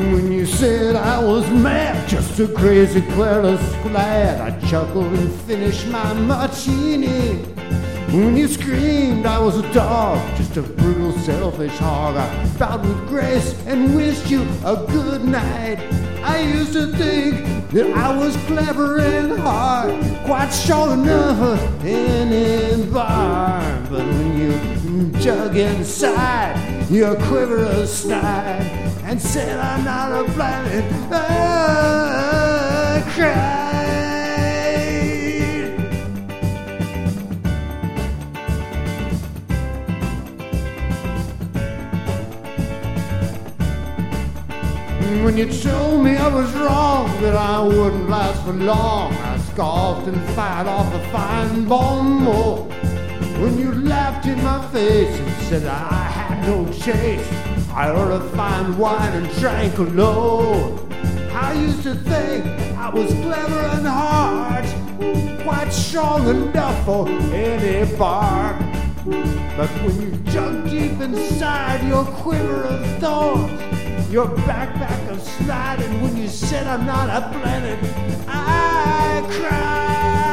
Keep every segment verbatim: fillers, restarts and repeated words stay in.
When you said I was mad, just a crazy careless lad, I chuckled and finished my martini. When you screamed I was a dog, just a brutal selfish hog, I bowed with grace and wished you a good night. I used to think that I was clever and hard, quite strong enough for any bar. But when you dug inside your quiver of snide and said I'm not a planet, I cried. When you told me I was wrong, that I wouldn't last for long, I scoffed and fired off a fine bomb more. When you laughed in my face and said I had no chase, I ordered fine wine and drank alone. I used to think I was clever and hard, quite strong enough for any bar. But when you dug deep inside your quiver of thorns, your backpack of snot, and when you said I'm not a planet, I cried.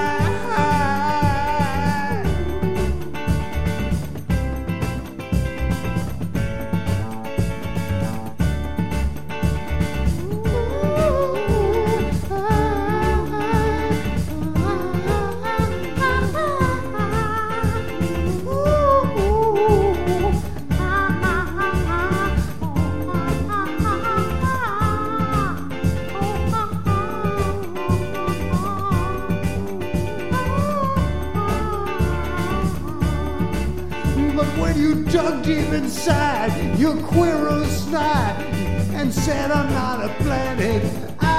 But when you dug deep inside your quiver of snot and said I'm not a planet, I